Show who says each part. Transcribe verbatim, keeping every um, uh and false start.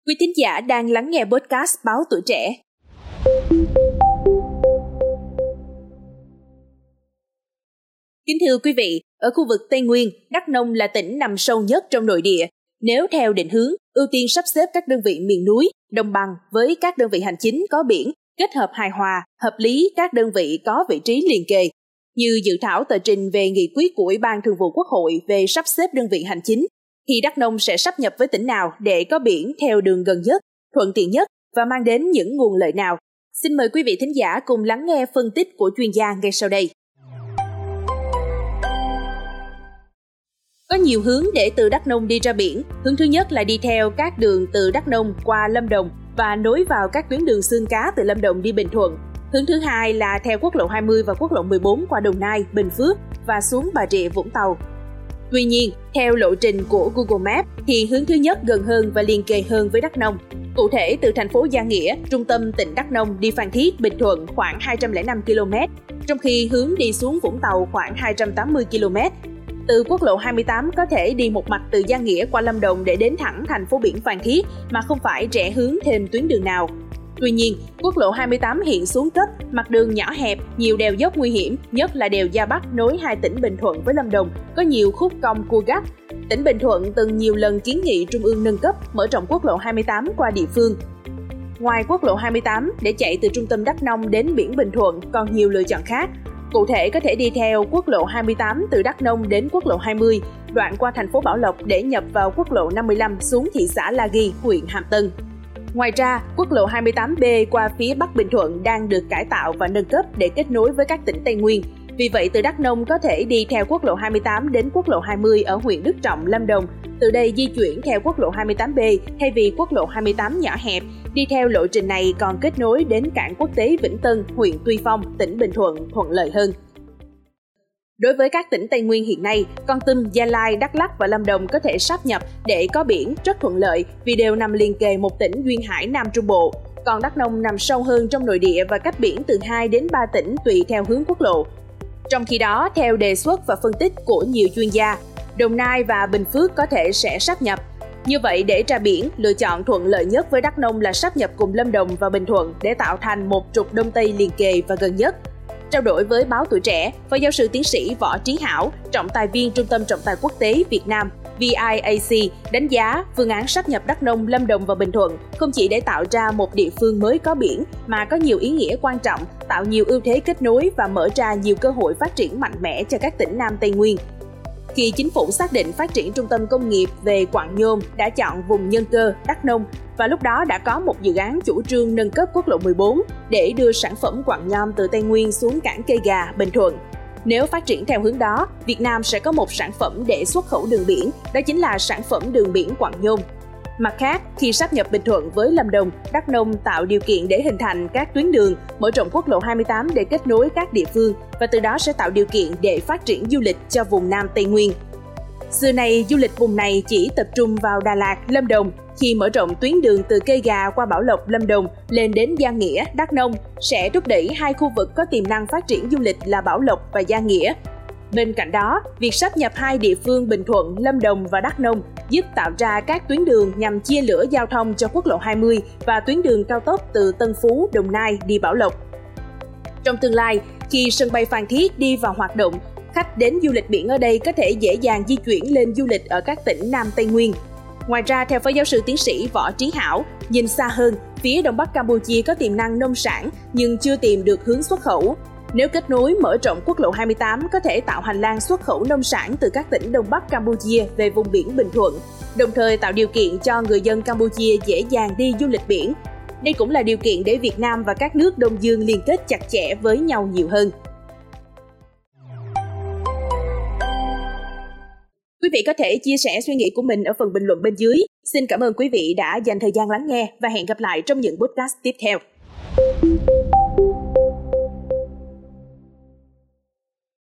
Speaker 1: Quý thính giả đang lắng nghe podcast Báo Tuổi Trẻ. Kính thưa quý vị, ở khu vực Tây Nguyên, Đắk Nông là tỉnh nằm sâu nhất trong nội địa. Nếu theo định hướng, ưu tiên sắp xếp các đơn vị miền núi, đồng bằng với các đơn vị hành chính có biển, kết hợp hài hòa, hợp lý các đơn vị có vị trí liền kề. Như dự thảo tờ trình về nghị quyết của Ủy ban Thường vụ Quốc hội về sắp xếp đơn vị hành chính, thì Đắk Nông sẽ sáp nhập với tỉnh nào để có biển theo đường gần nhất, thuận tiện nhất và mang đến những nguồn lợi nào? Xin mời quý vị thính giả cùng lắng nghe phân tích của chuyên gia ngay sau đây. Có nhiều hướng để từ Đắk Nông đi ra biển. Hướng thứ nhất là đi theo các đường từ Đắk Nông qua Lâm Đồng và nối vào các tuyến đường xương cá từ Lâm Đồng đi Bình Thuận. Hướng thứ hai là theo quốc lộ hai mươi và quốc lộ mười bốn qua Đồng Nai, Bình Phước và xuống Bà Rịa, Vũng Tàu. Tuy nhiên, theo lộ trình của Google Maps thì hướng thứ nhất gần hơn và liền kề hơn với Đắk Nông. Cụ thể, từ thành phố Gia Nghĩa, trung tâm tỉnh Đắk Nông đi Phan Thiết, Bình Thuận khoảng hai trăm lẻ năm ki lô mét, trong khi hướng đi xuống Vũng Tàu khoảng hai trăm tám mươi ki lô mét. Từ quốc lộ hai mươi tám có thể đi một mạch từ Gia Nghĩa qua Lâm Đồng để đến thẳng thành phố biển Phan Thiết mà không phải rẽ hướng thêm tuyến đường nào. Tuy nhiên, quốc lộ hai mươi tám hiện xuống cấp, mặt đường nhỏ hẹp, nhiều đèo dốc nguy hiểm, nhất là đèo Gia Bắc nối hai tỉnh Bình Thuận với Lâm Đồng, có nhiều khúc cong cua gắt. Tỉnh Bình Thuận từng nhiều lần kiến nghị Trung ương nâng cấp, mở rộng quốc lộ hai mươi tám qua địa phương. Ngoài quốc lộ hai mươi tám, để chạy từ trung tâm Đắk Nông đến biển Bình Thuận còn nhiều lựa chọn khác. Cụ thể có thể đi theo quốc lộ hai mươi tám từ Đắk Nông đến quốc lộ hai mươi, đoạn qua thành phố Bảo Lộc để nhập vào quốc lộ năm mươi lăm xuống thị xã La Ghi, huyện Hàm Tân. Ngoài ra, quốc lộ hai mươi tám B qua phía Bắc Bình Thuận đang được cải tạo và nâng cấp để kết nối với các tỉnh Tây Nguyên. Vì vậy, từ Đắk Nông có thể đi theo quốc lộ hai mươi tám đến quốc lộ hai mươi ở huyện Đức Trọng, Lâm Đồng. Từ đây di chuyển theo quốc lộ hai mươi tám B thay vì quốc lộ hai mươi tám nhỏ hẹp. Đi theo lộ trình này còn kết nối đến cảng quốc tế Vĩnh Tân, huyện Tuy Phong, tỉnh Bình Thuận thuận lợi hơn. Đối với các tỉnh Tây Nguyên hiện nay, Kon Tum, Gia Lai, Đắk Lắk và Lâm Đồng có thể sáp nhập để có biển rất thuận lợi vì đều nằm liền kề một tỉnh duyên hải Nam Trung Bộ. Còn Đắk Nông nằm sâu hơn trong nội địa và cách biển từ hai đến ba tỉnh tùy theo hướng quốc lộ. Trong khi đó, theo đề xuất và phân tích của nhiều chuyên gia, Đồng Nai và Bình Phước có thể sẽ sáp nhập. Như vậy, để ra biển, lựa chọn thuận lợi nhất với Đắk Nông là sáp nhập cùng Lâm Đồng và Bình Thuận để tạo thành một trục Đông Tây liền kề và gần nhất. Trao đổi với Báo Tuổi Trẻ, Phó giáo sư tiến sĩ Võ Trí Hảo, trọng tài viên Trung tâm Trọng tài Quốc tế Việt Nam vê i a xê đánh giá phương án sáp nhập Đắk Nông, Lâm Đồng và Bình Thuận không chỉ để tạo ra một địa phương mới có biển mà có nhiều ý nghĩa quan trọng, tạo nhiều ưu thế kết nối và mở ra nhiều cơ hội phát triển mạnh mẽ cho các tỉnh Nam Tây Nguyên. Khi chính phủ xác định phát triển trung tâm công nghiệp về quặng nhôm đã chọn vùng nhân cơ Đắk Nông và lúc đó đã có một dự án chủ trương nâng cấp quốc lộ mười bốn để đưa sản phẩm quặng nhôm từ Tây Nguyên xuống cảng Cây Gà, Bình Thuận. Nếu phát triển theo hướng đó, Việt Nam sẽ có một sản phẩm để xuất khẩu đường biển, đó chính là sản phẩm đường biển quặng nhôm. Mặt khác, khi sáp nhập Bình Thuận với Lâm Đồng, Đắk Nông tạo điều kiện để hình thành các tuyến đường, mở rộng quốc lộ hai mươi tám để kết nối các địa phương và từ đó sẽ tạo điều kiện để phát triển du lịch cho vùng Nam Tây Nguyên. Xưa nay, du lịch vùng này chỉ tập trung vào Đà Lạt, Lâm Đồng. Khi mở rộng tuyến đường từ Cây Gà qua Bảo Lộc, Lâm Đồng lên đến Gia Nghĩa, Đắk Nông sẽ thúc đẩy hai khu vực có tiềm năng phát triển du lịch là Bảo Lộc và Gia Nghĩa. Bên cạnh đó, việc sáp nhập hai địa phương Bình Thuận, Lâm Đồng và Đắk Nông giúp tạo ra các tuyến đường nhằm chia lửa giao thông cho quốc lộ hai mươi và tuyến đường cao tốc từ Tân Phú, Đồng Nai đi Bảo Lộc. Trong tương lai, khi sân bay Phan Thiết đi vào hoạt động, khách đến du lịch biển ở đây có thể dễ dàng di chuyển lên du lịch ở các tỉnh Nam Tây Nguyên. Ngoài ra, theo Phó giáo sư tiến sĩ Võ Trí Hảo, nhìn xa hơn, phía Đông Bắc Campuchia có tiềm năng nông sản nhưng chưa tìm được hướng xuất khẩu. Nếu kết nối mở rộng quốc lộ hai mươi tám có thể tạo hành lang xuất khẩu nông sản từ các tỉnh Đông Bắc Campuchia về vùng biển Bình Thuận, đồng thời tạo điều kiện cho người dân Campuchia dễ dàng đi du lịch biển. Đây cũng là điều kiện để Việt Nam và các nước Đông Dương liên kết chặt chẽ với nhau nhiều hơn. Quý vị có thể chia sẻ suy nghĩ của mình ở phần bình luận bên dưới. Xin cảm ơn quý vị đã dành thời gian lắng nghe và hẹn gặp lại trong những podcast tiếp theo.